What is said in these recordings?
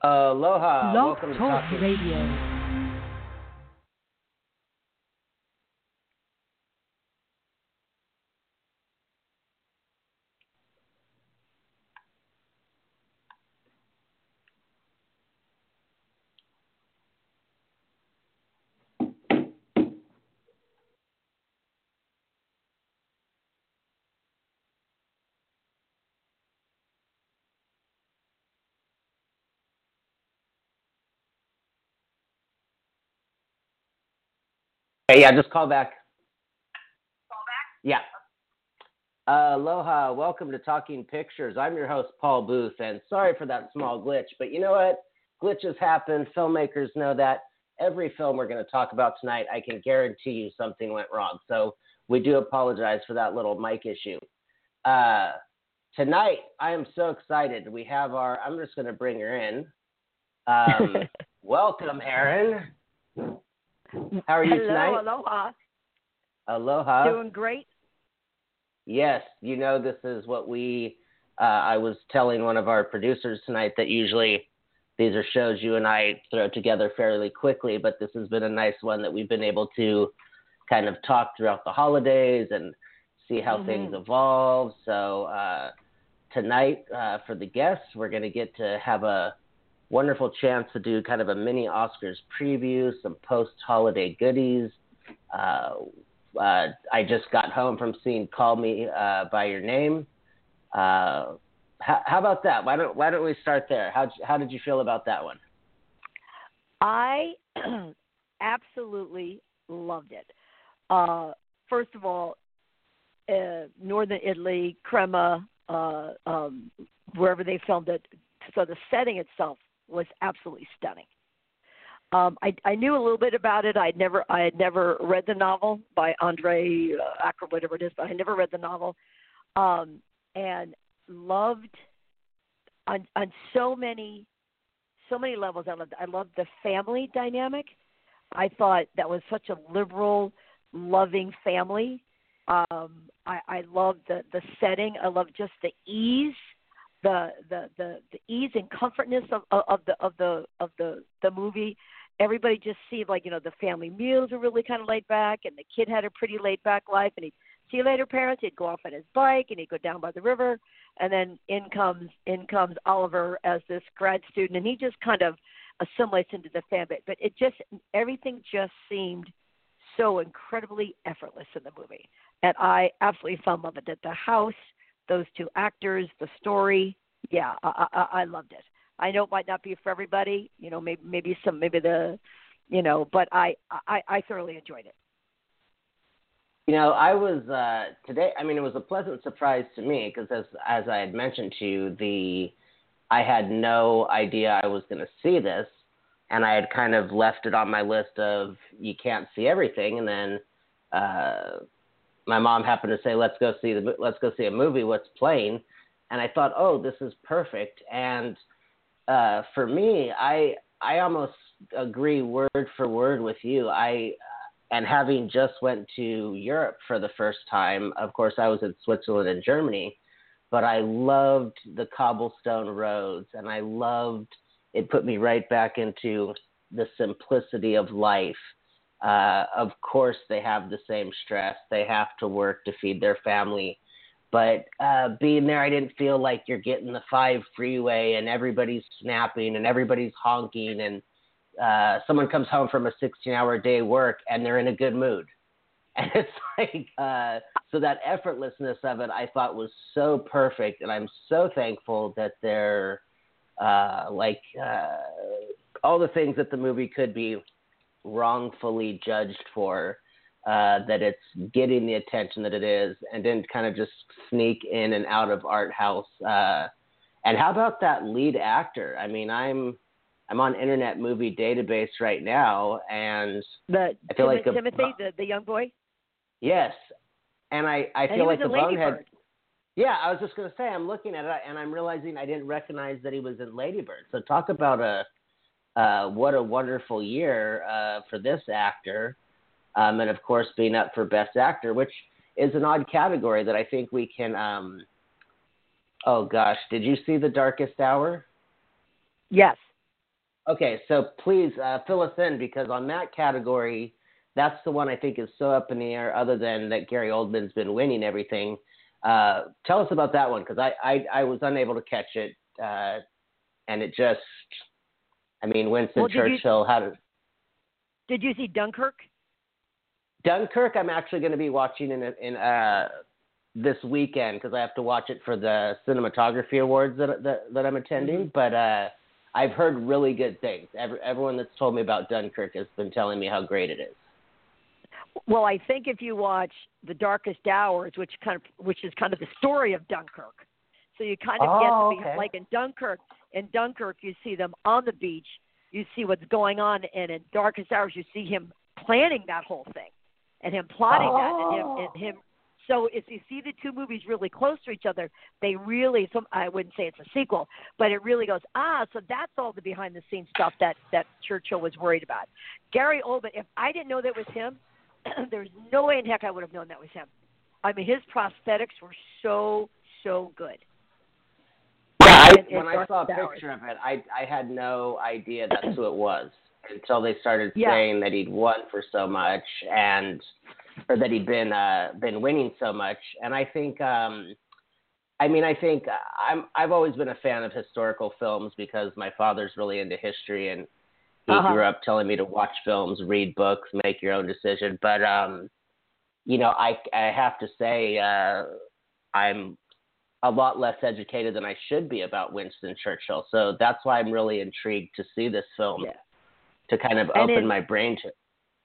Aloha. Blog Welcome to Talk Talking. Radio. Okay, yeah, just call back. Yeah. Aloha. Welcome to Talking Pictures. I'm your host, Paul Booth, and sorry for that small glitch, but you know what? Glitches happen. Filmmakers know that. Every film we're going to talk about tonight, I can guarantee you something went wrong. So we do apologize for that little mic issue. Tonight, I am so excited. We have I'm just going to bring her in. Welcome, Erin. How are you tonight? Aloha. Aloha. Doing great. Yes, this is what I was telling one of our producers tonight that usually these are shows you and I throw together fairly quickly, but this has been a nice one that we've been able to kind of talk throughout the holidays and see how things evolve. So tonight, for the guests, we're going to get to have a wonderful chance to do kind of a mini Oscars preview, some post-holiday goodies. I just got home from seeing Call Me by Your Name. How about that? Why don't we start there? How did you feel about that one? I absolutely loved it. First of all, Northern Italy, Crema, wherever they filmed it, so the setting itself was absolutely stunning. I knew a little bit about it. I had never read the novel by Andre Acker, whatever it is, but I had never read the novel, and loved on so many levels. I loved the family dynamic. I thought that was such a liberal, loving family. I loved the setting. I loved just the ease. The ease and comfortness of the movie. Everybody just seemed like, the family meals were really kind of laid back, and the kid had a pretty laid back life, and he'd see you later, parents. He'd go off on his bike, and he'd go down by the river, and then in comes Oliver as this grad student, and he just kind of assimilates into the family. But everything just seemed so incredibly effortless in the movie, and I absolutely fell in love with it. The house, those two actors, the story, yeah, I loved it. I know it might not be for everybody, but I thoroughly enjoyed it. I was today. I mean, it was a pleasant surprise to me because, as I had mentioned to you, I had no idea I was going to see this, and I had kind of left it on my list of you can't see everything, and then my mom happened to say, let's go see a movie. What's playing? And I thought, oh, this is perfect. And for me, I almost agree word for word with you. And having just went to Europe for the first time, of course, I was in Switzerland and Germany, but I loved the cobblestone roads, and it put me right back into the simplicity of life. Of course, they have the same stress. They have to work to feed their family. But being there, I didn't feel like you're getting the 5 freeway and everybody's snapping and everybody's honking and someone comes home from a 16-hour day work and they're in a good mood. And it's like, so that effortlessness of it, I thought was so perfect. And I'm so thankful that they're all the things that the movie could be wrongfully judged for, that it's getting the attention that it is and didn't kind of just sneak in and out of art house. And how about that lead actor? I mean, I'm on Internet Movie Database right now, and I feel like Timothy, the young boy. Yes, and I feel like the bonehead. Yeah, I was just going to say, I'm looking at it, and I'm realizing I didn't recognize that he was in Lady Bird. So talk about what a wonderful year for this actor, and of course being up for Best Actor, which is an odd category that I think we can. Oh gosh, did you see The Darkest Hour? Yes. Okay, so please fill us in, because on that category, that's the one I think is so up in the air. Other than that, Gary Oldman's been winning everything. Tell us about that one, because I was unable to catch it, and it just, I mean, Winston Churchill. Did you see Dunkirk? Dunkirk, I'm actually going to be watching in this weekend, because I have to watch it for the cinematography awards that I'm attending. Mm-hmm. But I've heard really good things. Everyone that's told me about Dunkirk has been telling me how great it is. Well, I think if you watch The Darkest Hours, which is kind of the story of Dunkirk, so you kind of get to be like in Dunkirk. In Dunkirk, you see them on the beach. You see what's going on, and in Darkest Hours, you see him planning that whole thing, and him plotting that, and him. So if you see the two movies really close to each other, they really, I wouldn't say it's a sequel, but it really goes, so that's all the behind-the-scenes stuff that Churchill was worried about. Gary Oldman, if I didn't know that was him, there's no way in heck I would have known that was him. I mean, his prosthetics were so good. Yeah, when I saw a picture of it, I had no idea that's who it was until they started saying that he'd won for so much, or that he'd been winning so much. And I think, I've always been a fan of historical films, because my father's really into history, and he grew up telling me to watch films, read books, make your own decision. But I have to say, I'm a lot less educated than I should be about Winston Churchill. So that's why I'm really intrigued to see this film, to kind of open my brain to it.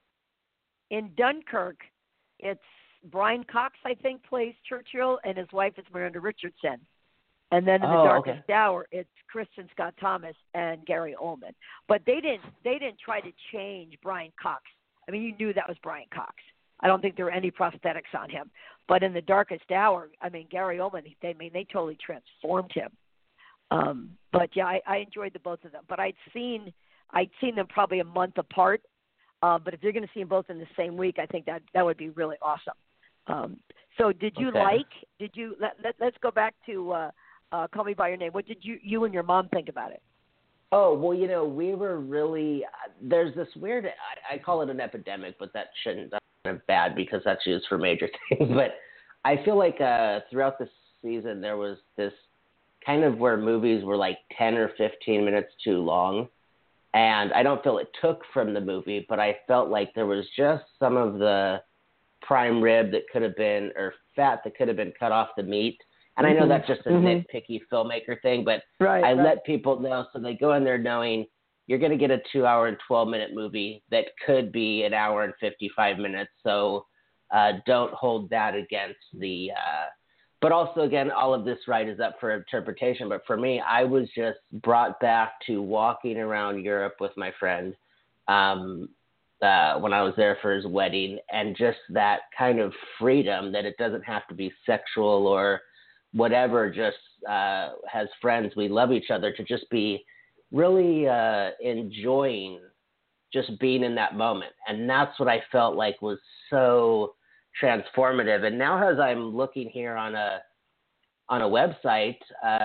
In Dunkirk, it's Brian Cox, I think, plays Churchill, and his wife is Miranda Richardson. And then in The Darkest Hour, it's Kristen Scott Thomas and Gary Oldman. But they didn't try to change Brian Cox. I mean, you knew that was Brian Cox. I don't think there were any prosthetics on him. But in The Darkest Hour, I mean, Gary Oldman, they totally transformed him. But yeah, I enjoyed the both of them. But I'd seen them probably a month apart. But if you're going to see them both in the same week, I think that would be really awesome. So did you let's go back to Call Me By Your Name. What did you and your mom think about it? Oh, well, we were really, there's this weird, I call it an epidemic, but that shouldn't, that's kind of bad, because that's used for major things. But I feel like throughout the season, there was this kind of where movies were like 10 or 15 minutes too long. And I don't feel it took from the movie, but I felt like there was just some of the prime rib that could have been, or fat that could have been cut off the meat. And I know that's just a nitpicky filmmaker thing, but I let people know, so they go in there knowing you're going to get a 2 hour and 12-minute movie that could be an hour and 55 minutes. So don't hold that against the but also, again, all of this is up for interpretation. But for me, I was just brought back to walking around Europe with my friend when I was there for his wedding, and just that kind of freedom that it doesn't have to be sexual or whatever, just as friends, we love each other, to just be really enjoying just being in that moment. And that's what I felt like was so transformative. And now, as I'm looking here on a website,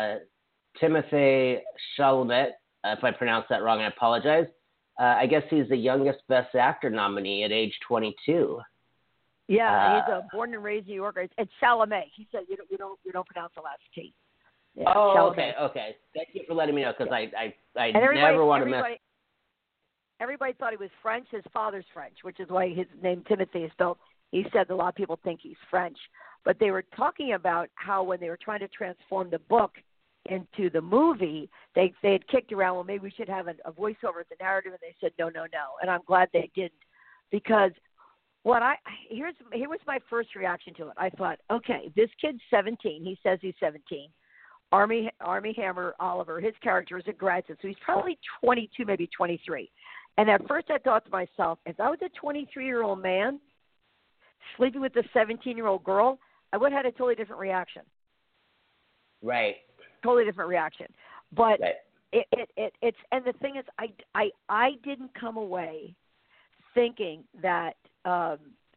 Timothée Chalamet, if I pronounced that wrong, I apologize. I guess he's the youngest Best Actor nominee at age 22. Yeah, he's born and raised in New York. It's Chalamet. He said you don't pronounce the last T. Yeah, Chalamet. Okay. Thank you for letting me know, because I never want to mess. Everybody thought he was French. His father's French, which is why his name Timothy is spelled. He said a lot of people think he's French. But they were talking about how when they were trying to transform the book into the movie, they had kicked around, well, maybe we should have a voiceover at the narrative, and they said no. And I'm glad they didn't, because here was my first reaction to it. I thought, okay, this kid's 17. He says he's 17. Army Hammer Oliver, his character is a graduate, so he's probably 22, maybe 23. And at first I thought to myself, if I was a 23-year-old man sleeping with a 17-year-old girl, I would have had a totally different reaction. Right. Totally different reaction. But it's and the thing is, I didn't come away thinking that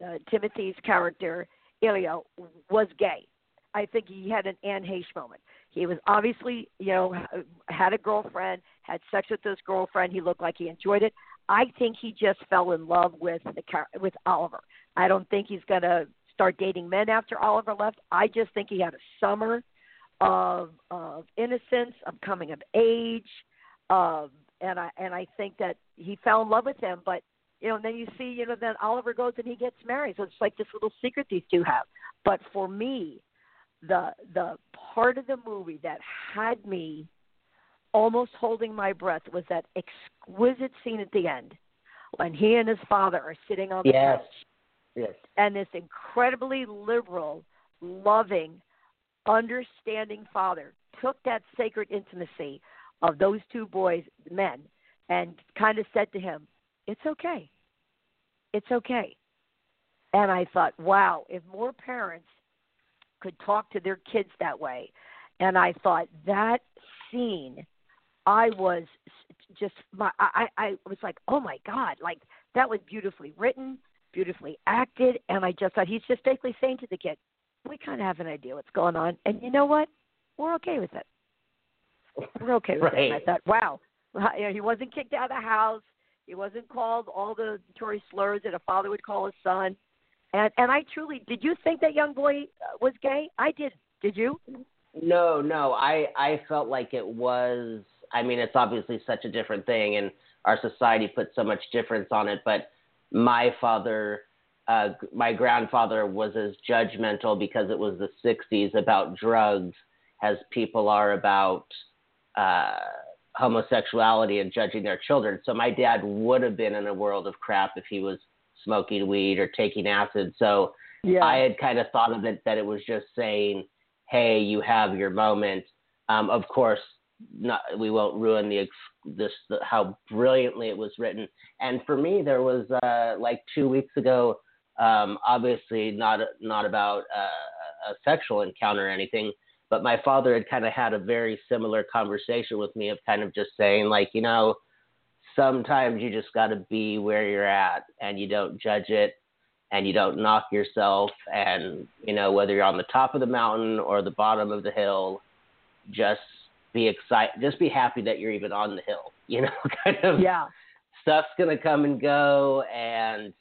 Timothy's character Ilya was gay. I think he had an Anne Heche moment. He was obviously, had a girlfriend, had sex with this girlfriend. He looked like he enjoyed it. I think he just fell in love with Oliver. I don't think he's going to start dating men after Oliver left. I just think he had a summer of innocence, of coming of age, and I think that he fell in love with him. But and then you see, then Oliver goes and he gets married. So it's like this little secret these two have. But for me, the part of the movie that had me almost holding my breath was that exquisite scene at the end when he and his father are sitting on the couch. Yes. And this incredibly liberal, loving, understanding father took that sacred intimacy of those two boys, men, and kind of said to him, "It's okay. It's okay." And I thought, wow, if more parents could talk to their kids that way. And I thought that scene, I was like, oh my God, like that was beautifully written, beautifully acted. And I just thought he's just basically saying to the kid, we kind of have an idea what's going on. And you know what? We're okay with it. We're okay with it. And I thought, wow, he wasn't kicked out of the house. He wasn't called all the Tory slurs that a father would call his son. And I truly, did you think that young boy was gay? I did. Did you? No. I felt like it was, I mean, it's obviously such a different thing, and our society puts so much difference on it. But my father, my grandfather was as judgmental because it was the 60s about drugs as people are about homosexuality and judging their children. So my dad would have been in a world of crap if he was smoking weed or taking acid. So I had kind of thought of it that it was just saying, hey, you have your moment. Of course, we won't ruin how brilliantly it was written. And for me, there was like 2 weeks ago, obviously not about a sexual encounter or anything, but my father had kind of had a very similar conversation with me of kind of just saying, like, sometimes you just got to be where you're at and you don't judge it and you don't knock yourself. And, whether you're on the top of the mountain or the bottom of the hill, just be excited. Just be happy that you're even on the hill, kind of. Yeah. Stuff's going to come and go. And,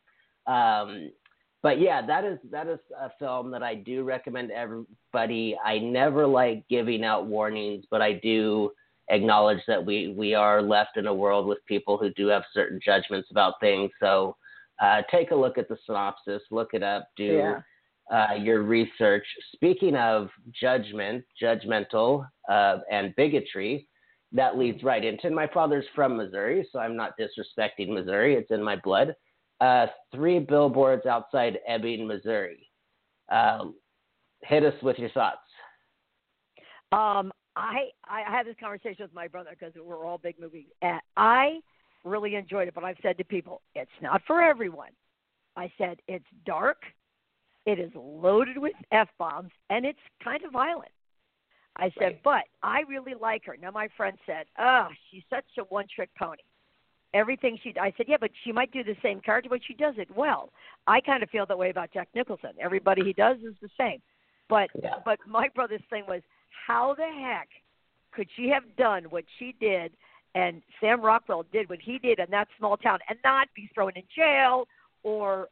but yeah, that is a film that I do recommend to everybody. I never like giving out warnings, but I do acknowledge that we are left in a world with people who do have certain judgments about things. So take a look at the synopsis, look it up, do your research. Speaking of judgmental, and bigotry, that leads right into, my father's from Missouri, so I'm not disrespecting Missouri. It's in my blood. 3 billboards outside Ebbing, Missouri. Hit us with your thoughts. I had this conversation with my brother because we're all big movie. I really enjoyed it, but I've said to people, it's not for everyone. I said it's dark, it is loaded with F-bombs, and it's kind of violent. I said, but I really like her. Now, my friend said, she's such a one-trick pony. Everything I said, yeah, but she might do the same character, but she does it well. I kind of feel that way about Jack Nicholson. Everybody he does is the same. But my brother's thing was, how the heck could she have done what she did and Sam Rockwell did what he did in that small town and not be thrown in jail or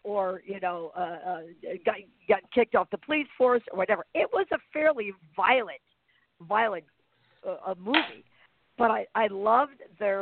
got kicked off the police force or whatever? It was a fairly violent movie. But I loved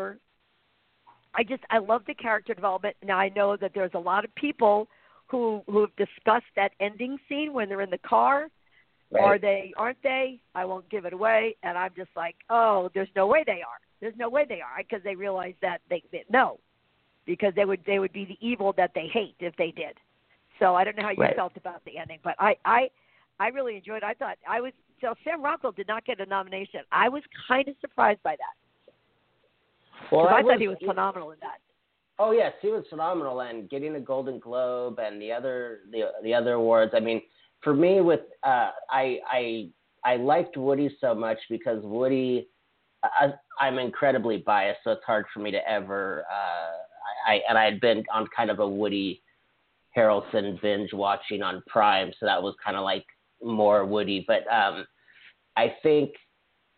I love the character development. Now, I know that there's a lot of people who have discussed that ending scene when they're in the car. Are they, aren't they? I won't give it away. And I'm just like, oh, there's no way they are. There's no way they are, because they realize that no, because they would be the evil that they hate if they did. So I don't know how you felt about the ending, but I really enjoyed it. So Sam Rockwell did not get a nomination. I was kind of surprised by that. Well, I thought he was phenomenal in that. Oh yes, he was phenomenal, and getting a Golden Globe and the other awards. I mean, for me, with I liked Woody so much because Woody, I'm incredibly biased, so it's hard for me to ever. I had been on kind of a Woody Harrelson binge watching on Prime, so that was kind of like more Woody. But I think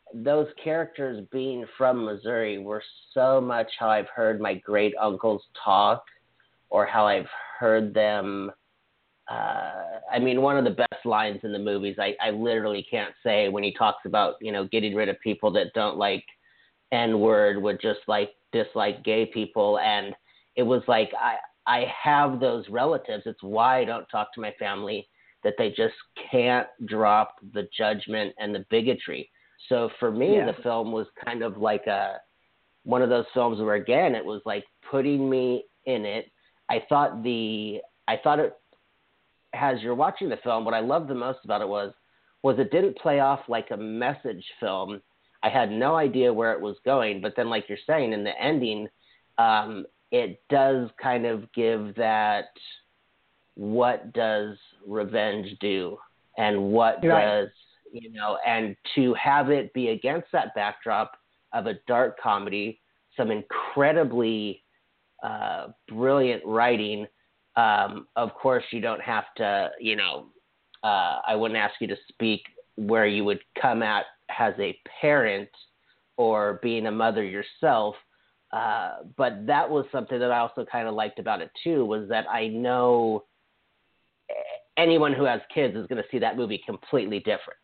those characters being from Missouri were so much how I've heard my great uncles talk, or how I've heard them. I mean, one of the best lines in the movies, I literally can't say, when he talks about, getting rid of people that don't like N-word, would just like dislike gay people. And it was like, I have those relatives. It's why I don't talk to my family, that they just can't drop the judgment and the bigotry. So for me, the film was kind of like one of those films where, again, it was like putting me in it. I thought it, as you're watching the film, what I loved the most about it was it didn't play off like a message film. I had no idea where it was going, but then, like you're saying, in the ending, it does kind of give that, what does revenge do, and what does, and to have it be against that backdrop of a dark comedy, some incredibly brilliant writing. Of course, you don't have to, I wouldn't ask you to speak where you would come at as a parent or being a mother yourself. But that was something that I also kind of liked about it too, was that I know anyone who has kids is going to see that movie completely different.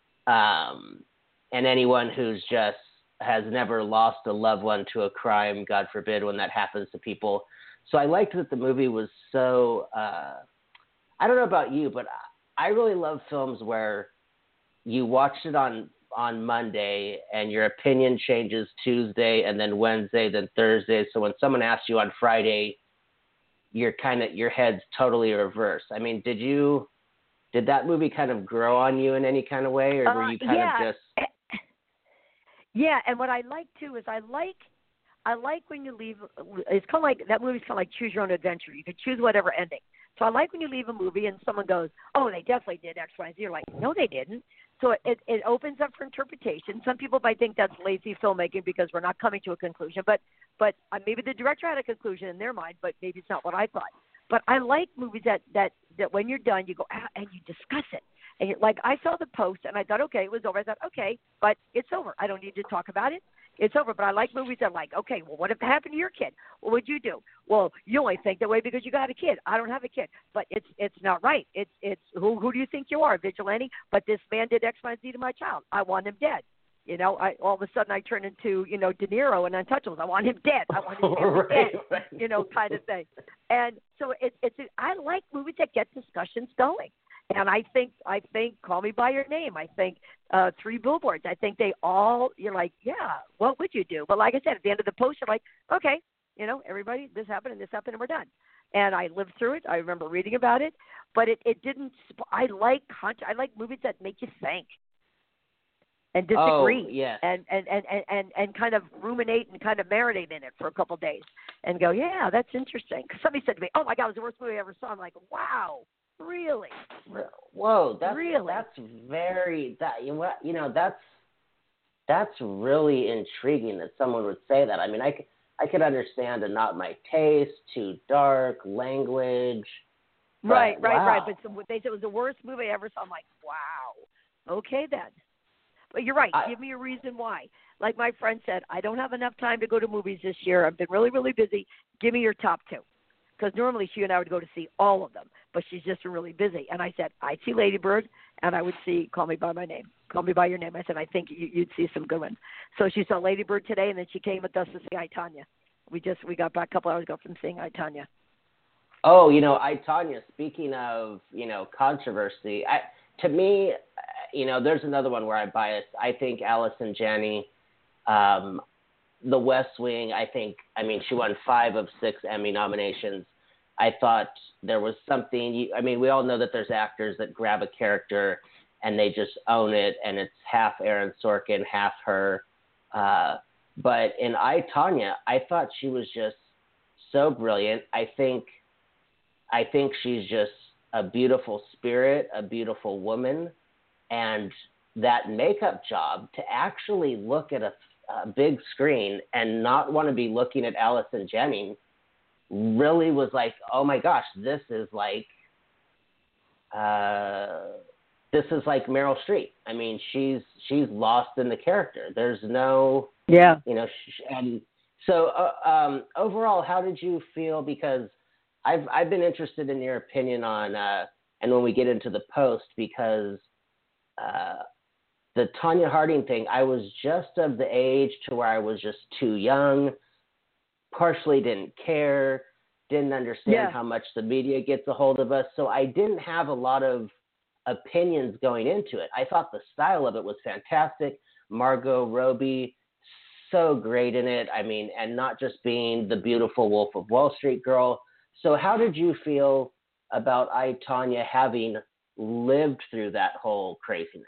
And anyone who's just has never lost a loved one to a crime, God forbid, when that happens to people. So I liked that the movie was so, I don't know about you, but I really love films where you watched it on Monday and your opinion changes Tuesday and then Wednesday, then Thursday. So when someone asks you on Friday, your head's totally reversed. I mean, did that movie kind of grow on you in any kind of way, or were you kind of just? Yeah, and what I like too is I like when you leave. It's kind of like that movie's kind of like Choose Your Own Adventure. You can choose whatever ending. So I like when you leave a movie and someone goes, "Oh, they definitely did X, Y, and Z." You're like, "No, they didn't." So it opens up for interpretation. Some people might think that's lazy filmmaking because we're not coming to a conclusion, but maybe the director had a conclusion in their mind, but maybe it's not what I thought. But I like movies that when you're done, you go out and you discuss it. And you're, like, I saw the post and I thought, okay, it was over. I thought, okay, but it's over. I don't need to talk about it. It's over. But I like movies that are like, okay, well, what if it happened to your kid? What would you do? Well, you only think that way because you got a kid. I don't have a kid. But it's not right. It's who do you think you are, vigilante? But this man did X, Y, and Z to my child. I want him dead. All of a sudden I turn into, De Niro and Untouchables. I want him dead. I want him dead, kind of thing. And so I like movies that get discussions going. And I think Call Me by Your Name. I think Three Billboards. I think they all, you're like, yeah, what would you do? But like I said, at the end of the post, you're like, okay, everybody, this happened and we're done. And I lived through it. I remember reading about it, but it didn't. I like movies that make you think and disagree, and kind of ruminate and kind of marinate in it for a couple of days and go, yeah, that's interesting. Because somebody said to me, oh my God, it was the worst movie I ever saw. I'm like, wow. Really? Whoa, that's really intriguing that someone would say that. I mean, I could understand a not my taste, too dark, language. Right. But they said it was the worst movie I ever saw. I'm like, wow. Okay then. But you're right. Give me a reason why. Like my friend said, I don't have enough time to go to movies this year. I've been really, really busy. Give me your top two. Because normally she and I would go to see all of them, but she's just been really busy. And I said, I'd see Lady Bird, and I would see Call Me by My Name. Call Me by Your Name. I said, I think you'd see some good ones. So she saw Lady Bird today, and then she came with us to see I, Tonya. We got back a couple hours ago from seeing I, Tonya. Oh, I, Tonya, speaking of, controversy, to me, there's another one where I'm biased. I think Allison Janney, The West Wing, she won 5 of 6 Emmy nominations. I thought there was something, we all know that there's actors that grab a character and they just own it, and it's half Aaron Sorkin, half her. But in I, Tonya, I thought she was just so brilliant. I think she's just a beautiful spirit, a beautiful woman, and that makeup job to actually look at a big screen and not want to be looking at Allison Janney really was like, oh my gosh, this is like this is like Meryl Streep. I mean, she's lost in the character. There's no, Yeah. and so overall, how did you feel? Because I've been interested in your opinion on, and when we get into the post, because the Tonya Harding thing, I was just of the age to where I was just too young, partially didn't care, didn't understand how much the media gets a hold of us. So I didn't have a lot of opinions going into it. I thought the style of it was fantastic. Margot Robbie, so great in it. I mean, and not just being the beautiful Wolf of Wall Street girl. So how did you feel about I, Tonya, having lived through that whole craziness?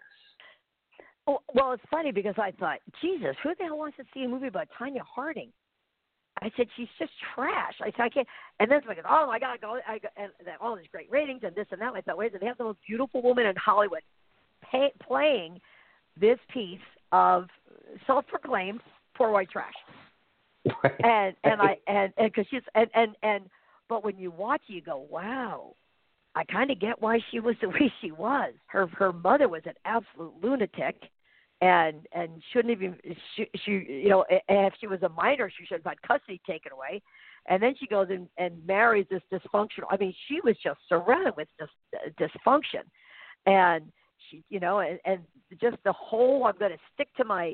Well, it's funny because I thought, Jesus, who the hell wants to see a movie about Tonya Harding? I said, she's just trash. I said, I can't. And then it's like, oh, I got to go. And all these great ratings and this and that. I thought, wait, they have the most beautiful woman in Hollywood playing this piece of self-proclaimed poor white trash. Right. And because she's but when you watch it, you go, wow, I kind of get why she was the way she was. Her mother was an absolute lunatic, and shouldn't even she if she was a minor, she should have had custody taken away. And then she goes and marries this dysfunctional. I mean, she was just surrounded with dysfunction, and she and just the whole I'm going to stick to my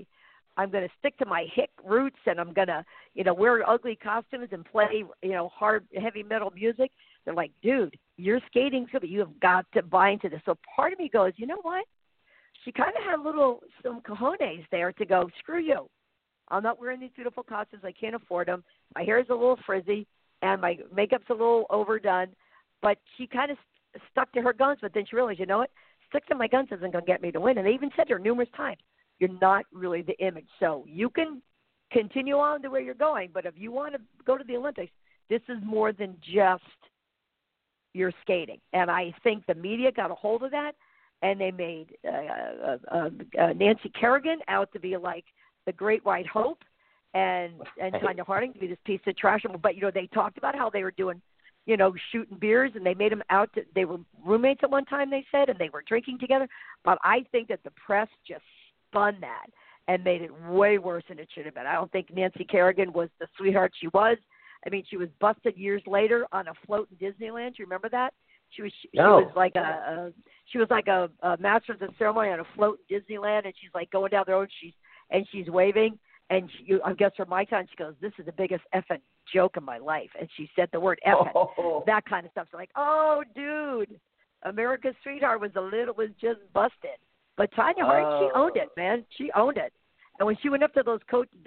hick roots, and I'm going to wear ugly costumes and play hard heavy metal music. They're like, dude, you're skating good, but you have got to buy into this. So part of me goes, you know what? She kind of had some cojones there to go, screw you. I'm not wearing these beautiful costumes. I can't afford them. My hair is a little frizzy, and my makeup's a little overdone. But she kind of stuck to her guns, but then she realized, you know what? Stick to my guns isn't going to get me to win. And they even said to her numerous times, you're not really the image. So you can continue on the way you're going, but if you want to go to the Olympics, this is more than just your skating. And I think the media got a hold of that, and they made Nancy Kerrigan out to be like the great white hope, and Tonya Harding to be this piece of trash. But, they talked about how they were doing, shooting beers, and they made them out to, they were roommates at one time, they said, and they were drinking together. But I think that the press just spun that and made it way worse than it should have been. I don't think Nancy Kerrigan was the sweetheart she was. I mean, she was busted years later on a float in Disneyland. Do you remember that? She was like a master of the ceremony on a float in Disneyland, and she's like going down the road. She's waving, and I guess for my time, she goes, "This is the biggest effing joke of my life," and she said the word effing, that kind of stuff. So like, oh, dude, America's sweetheart was just busted. But Tonya Harding, she owned it, man. She owned it. And when she went up to those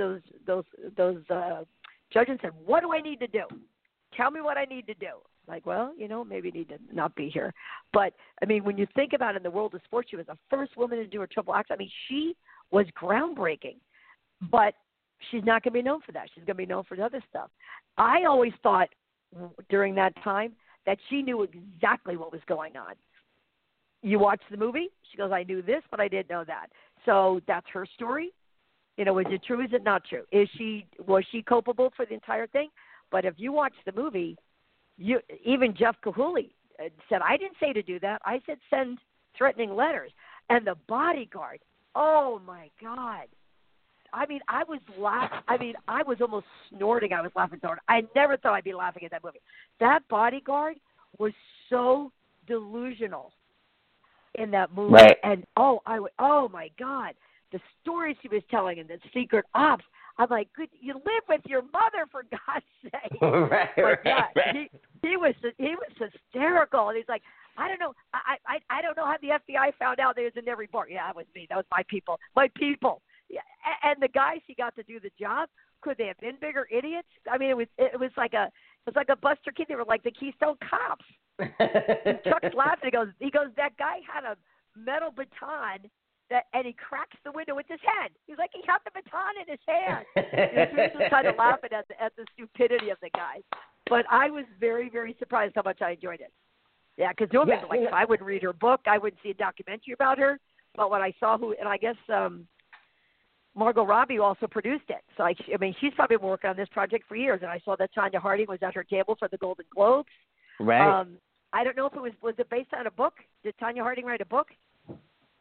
judges and said, "What do I need to do? Tell me what I need to do." Like, well, maybe you need to not be here. But, I mean, when you think about it in the world of sports, she was the first woman to do a triple act. I mean, she was groundbreaking. But she's not going to be known for that. She's going to be known for the other stuff. I always thought during that time that she knew exactly what was going on. You watch the movie, she goes, I knew this, but I didn't know that. So that's her story. Is it true? Is it not true? Was she culpable for the entire thing? But if you watch the movie, even Jeff Kahuli said, I didn't say to do that. I said send threatening letters. And the bodyguard, oh, my God. I mean, I was laughing. I mean, I was almost snorting. I was laughing so hard. I never thought I'd be laughing at that movie. That bodyguard was so delusional in that movie. Right. And, oh, my God. The stories he was telling and the secret ops. I'm like, good, you live with your mother, for God's sake. Right. He was hysterical, and he's like, I don't know, I don't know how the FBI found out they was in every bar. Yeah, that was me. That was my people. Yeah, and the guys he got to do the job, could they have been bigger idiots? I mean, it was like a Buster Keaton. They were like the Keystone Cops. And Chuck's laughing. He goes, that guy had a metal baton. And he cracks the window with his hand. He's like, he had the baton in his hand. He was just kind of laughing at the stupidity of the guy. But I was very, very surprised how much I enjoyed it. Yeah, because normally, if I wouldn't read her book, I wouldn't see a documentary about her. But when I saw and I guess Margot Robbie also produced it. So, I mean, she's probably been working on this project for years. And I saw that Tonya Harding was at her table for the Golden Globes. Right. I don't know if was it based on a book? Did Tonya Harding write a book?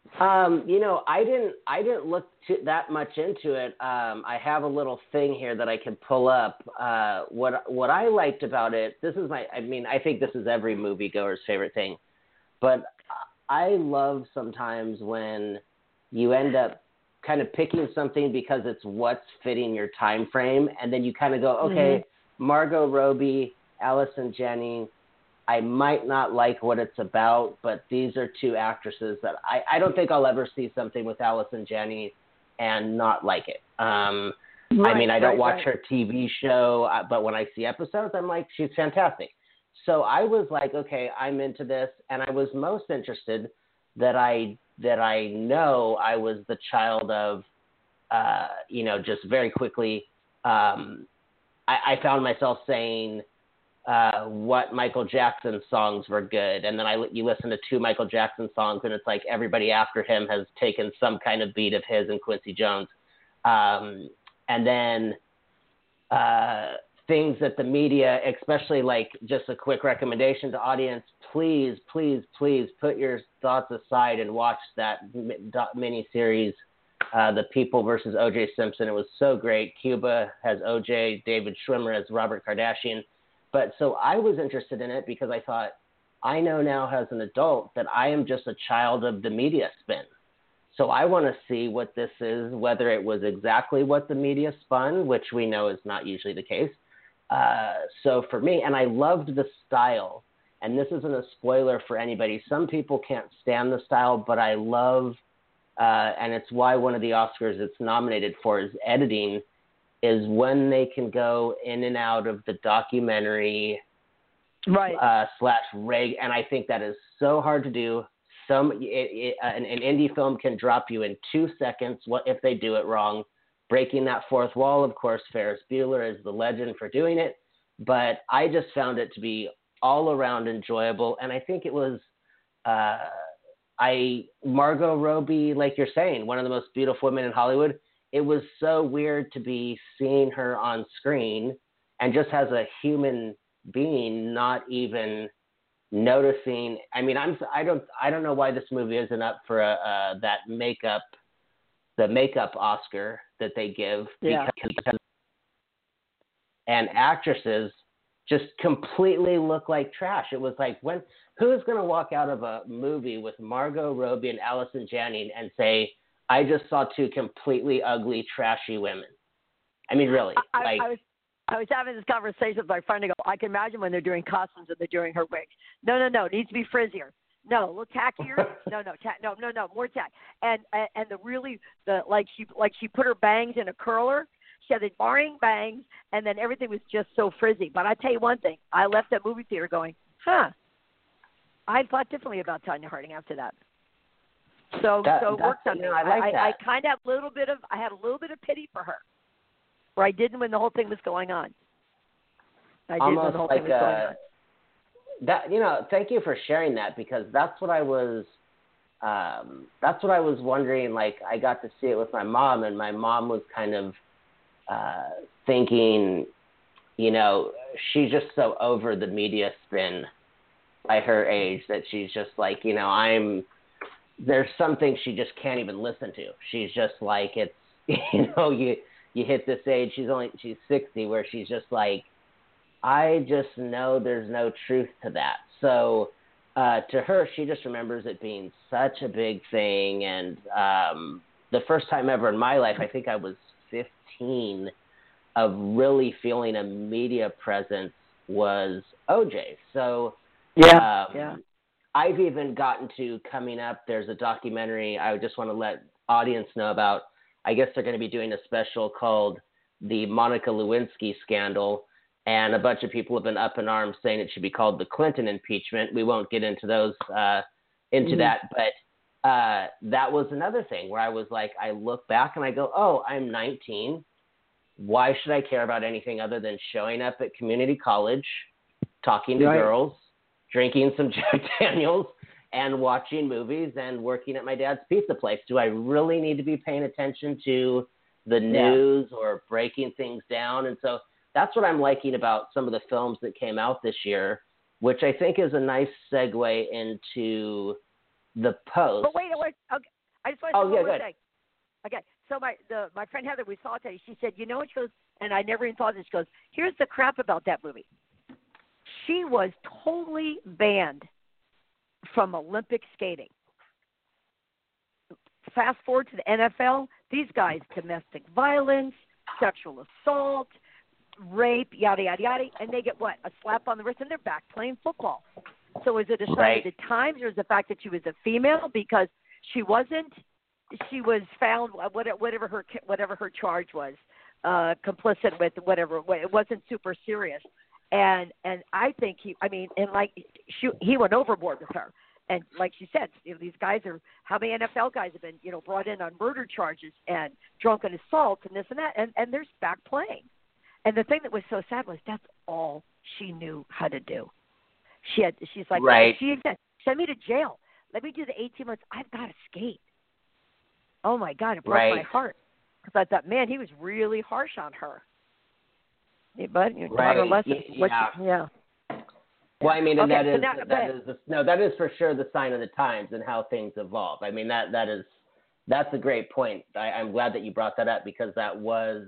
I didn't look that much into it. I have a little thing here that I can pull up. What I liked about it, I think this is every moviegoer's favorite thing, but I love sometimes when you end up kind of picking something because it's what's fitting your time frame, and then you kind of go, okay, Margot Robbie, Allison Janney, I might not like what it's about, but these are two actresses that I don't think I'll ever see something with Allison Janney and not like it. I don't watch her TV show, but when I see episodes, I'm like, she's fantastic. So I was like, okay, I'm into this, and I was most interested that I know I was the child of, just very quickly, I found myself saying what Michael Jackson songs were good, and then you listen to two Michael Jackson songs, and it's like everybody after him has taken some kind of beat of his and Quincy Jones, and then things that the media, especially like just a quick recommendation to audience, please put your thoughts aside and watch that mini series, The People versus O.J. Simpson. It was so great. Cuba has O.J., David Schwimmer has Robert Kardashian. But so I was interested in it because I thought, I know now as an adult that I am just a child of the media spin. So I want to see what this is, whether it was exactly what the media spun, which we know is not usually the case. So for me, and I loved the style, and this isn't a spoiler for anybody. Some people can't stand the style, but I love, and it's why one of the Oscars it's nominated for is editing, is when they can go in and out of the documentary right / reg, and I think that is so hard to do. An indie film can drop you in 2 seconds if they do it wrong. Breaking that fourth wall, of course, Ferris Bueller is the legend for doing it, but I just found it to be all around enjoyable, and I think it was Margot Robbie, like you're saying, one of the most beautiful women in Hollywood. It was so weird to be seeing her on screen and just as a human being, not even noticing. I mean, I don't know why this movie isn't up for the makeup Oscar that they give, because and actresses just completely look like trash. It was like, who's going to walk out of a movie with Margot Robbie and Allison Janney and say, I just saw two completely ugly, trashy women? I mean, really. I was having this conversation with my friend. I go, I can imagine when they're doing costumes and they're doing her wigs. No, it needs to be frizzier. No, a little tackier. No, more tack. And she put her bangs in a curler. She had the boring bangs, and then everything was just so frizzy. But I tell you one thing, I left that movie theater going, I thought differently about Tonya Harding after that. So it worked on me. I like that. I kind of had a little bit of pity for her, where I didn't when the whole thing was going on. That, thank you for sharing that, because that's what I was wondering. Like, I got to see it with my mom, and my mom was kind of thinking, she's just so over the media spin by her age that she's just like, there's some things she just can't even listen to. She's just like, it's, you hit this age, she's 60, where she's just like, I just know there's no truth to that. So to her, she just remembers it being such a big thing. And the first time ever in my life, I think I was 15, of really feeling a media presence was OJ. So I've even gotten to, coming up, there's a documentary I just want to let audience know about. I guess they're going to be doing a special called The Monica Lewinsky Scandal, and a bunch of people have been up in arms saying it should be called the Clinton impeachment. We won't get into those that, but that was another thing where I was like, I look back and I go, oh, I'm 19. Why should I care about anything other than showing up at community college, talking to girls, drinking some Jack Daniels, and watching movies and working at my dad's pizza place? Do I really need to be paying attention to the news or breaking things down? And so that's what I'm liking about some of the films that came out this year, which I think is a nice segue into the post. But wait. I just want to Oh, say yeah, one more good. thing. Okay, so my friend Heather, we saw it today. She said, you know what? She goes, and I never even thought this. She goes, here's the crap about that movie. She was totally banned from Olympic skating. Fast forward to the NFL, these guys, domestic violence, sexual assault, rape, yada, yada, yada, and they get what? A slap on the wrist, and they're back playing football. So is it a sign Right. of the times, or is the fact that she was a female because she wasn't? She was found whatever her charge was, complicit with whatever. It wasn't super serious, and I think he went overboard with her. And like she said, these guys are, how many NFL guys have been, brought in on murder charges and drunken assault and this and that, and they're back playing. And the thing that was so sad was that's all she knew how to do. She's like, Right. she said, send me to jail. Let me do the 18 months. I've got to skate. Oh my God, it broke my heart. Because I thought, man, he was really harsh on her. Yeah, but you taught her a lesson. Yeah. Well, I mean, and okay, that is for sure the sign of the times and how things evolve. I mean, that's a great point. I'm glad that you brought that up because that was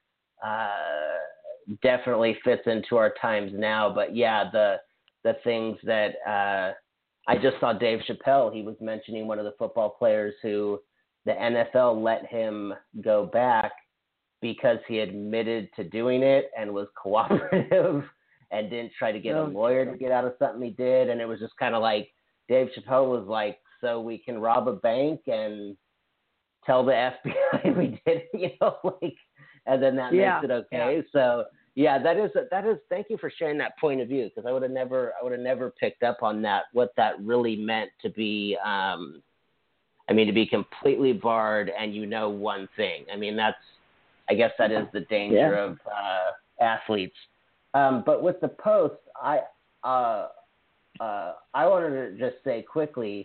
definitely fits into our times now. But yeah, the things that I just saw Dave Chappelle. He was mentioning one of the football players who the NFL let him go back because he admitted to doing it and was cooperative. And didn't try to get a lawyer to get out of something he did. And it was just kind of like Dave Chappelle was like, so we can rob a bank and tell the FBI we did it, and then that makes it okay. Yeah. So yeah, that is, thank you for sharing that point of view. Cause I would have never picked up on that, what that really meant to be, to be completely barred and one thing. I mean, I guess that is the danger of athletes. But with the Post, I wanted to just say quickly,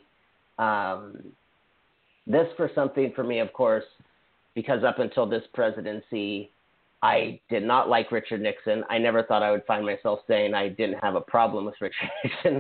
this for something for me, of course, because up until this presidency, I did not like Richard Nixon. I never thought I would find myself saying I didn't have a problem with Richard Nixon.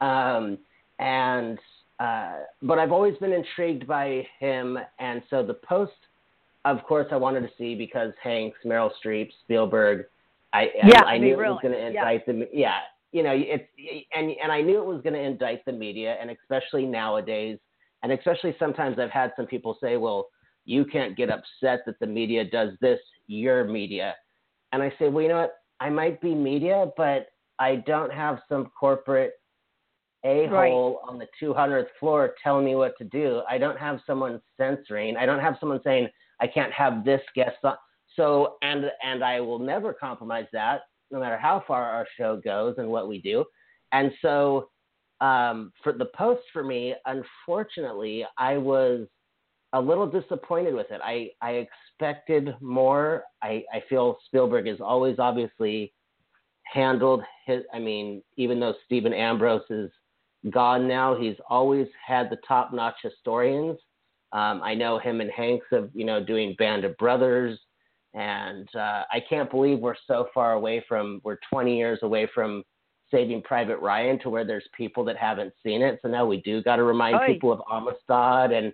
But I've always been intrigued by him. And so the Post, of course, I wanted to see because Hanks, Meryl Streep, Spielberg, I knew it was going to indict the and I knew it was going to indict the media, and especially nowadays, and especially sometimes I've had some people say, well, you can't get upset that the media does this, you're media. And I say, well, you know what, I might be media, but I don't have some corporate a-hole on the 200th floor telling me what to do. I don't have someone censoring. I don't have someone saying I can't have this guest on. So, and I will never compromise that, no matter how far our show goes and what we do. And so for the Post, for me, unfortunately, I was a little disappointed with it. I expected more. I feel Spielberg has always obviously handled even though Stephen Ambrose is gone now, he's always had the top-notch historians. I know him and Hanks of, doing Band of Brothers. And I can't believe we're so far away we're 20 years away from Saving Private Ryan to where there's people that haven't seen it. So now we do got to remind people of Amistad and,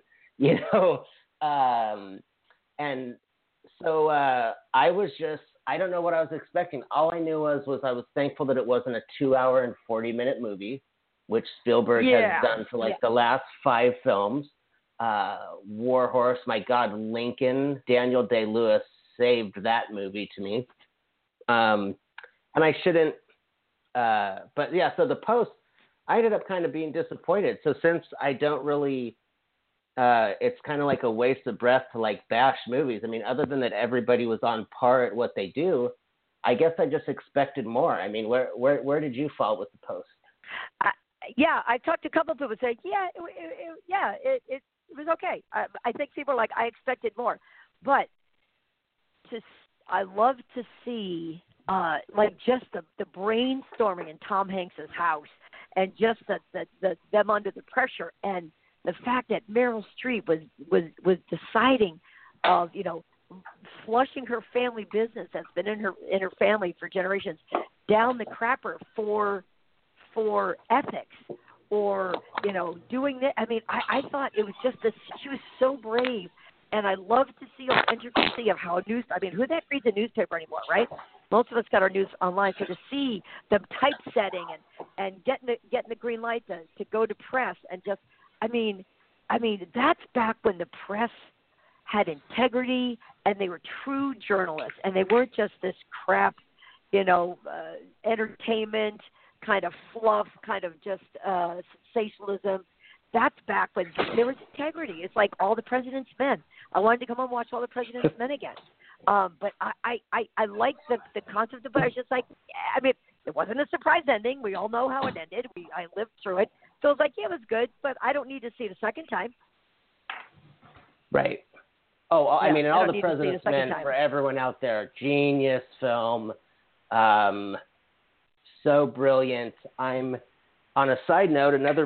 and so I don't know what I was expecting. All I knew was I was thankful that it wasn't a 2-hour and 40-minute movie, which Spielberg has done for the last 5 films. War Horse, my God, Lincoln, Daniel Day-Lewis saved that movie to me. And I shouldn't, but yeah, so the Post, I ended up kind of being disappointed. So since I don't really, it's kind of like a waste of breath to bash movies. I mean, other than that everybody was on par at what they do, I guess I just expected more. I mean, where did you fall with the Post? I talked to a couple of people and said, it was okay. I think people are like, I expected more. But I love to see just the brainstorming in Tom Hanks's house, and just the them under the pressure, and the fact that Meryl Streep was deciding of flushing her family business that's been in her family for generations down the crapper for ethics or, doing that. I mean, I thought it was just this, she was so brave. And I love to see all the intricacy of how who the heck reads a newspaper anymore, right? Most of us got our news online. So to see the typesetting and getting the green light to go to press and just, I mean, that's back when the press had integrity and they were true journalists and they weren't just this crap, entertainment kind of fluff, kind of just sensationalism. That's back when there was integrity. It's like All the President's Men. I wanted to come home and watch All the President's Men again. But I like the concept of it. I was just like, it wasn't a surprise ending. We all know how it ended. I lived through it. So I was like, yeah, it was good, but I don't need to see it a second time. Right. Oh, I mean, and All the President's Men, time. For everyone out there, genius film. So brilliant. I'm, on a side note, another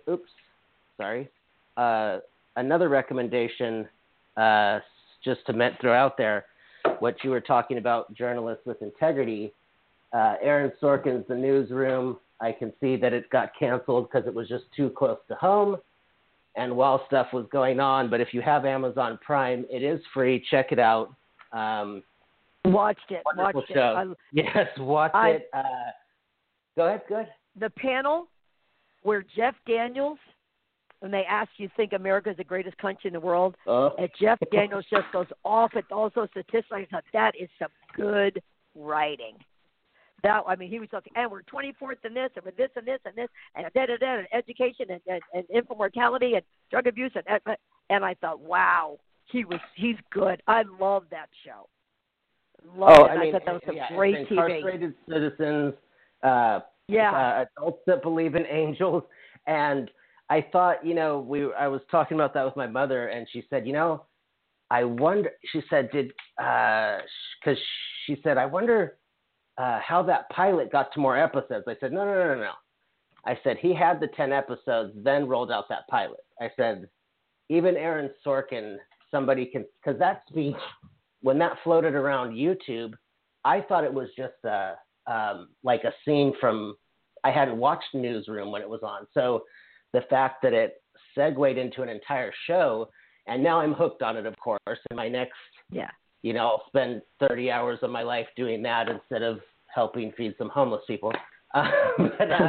recommendation, just to throw out there, what you were talking about, journalists with integrity. Aaron Sorkin's The Newsroom. I can see that it got canceled because it was just too close to home and while stuff was going on. But if you have Amazon Prime, it is free. Check it out. Watched it. Yes, watch it. Go ahead. Good. The panel where Jeff Daniels, when they ask you think America is the greatest country in the world, and Jeff Daniels just goes off at all those statistics. I thought that is some good writing. He was talking, and we're 24th in this, and with this and this and this, and and education and infant mortality and drug abuse, and I thought, wow, he's good. I love that show. I thought that was some great TV. Incarcerated citizens, adults that believe in angels, and I thought, I was talking about that with my mother, and she said, I wonder. She said, because she said, I wonder how that pilot got to more episodes. I said, no. I said, he had the 10 episodes, then rolled out that pilot. I said, even Aaron Sorkin, somebody can, because that speech, when that floated around YouTube, I thought it was just like a scene from, I hadn't watched Newsroom when it was on. So the fact that it segued into an entire show, and now I'm hooked on it, of course, and my next, I'll spend 30 hours of my life doing that instead of helping feed some homeless people. So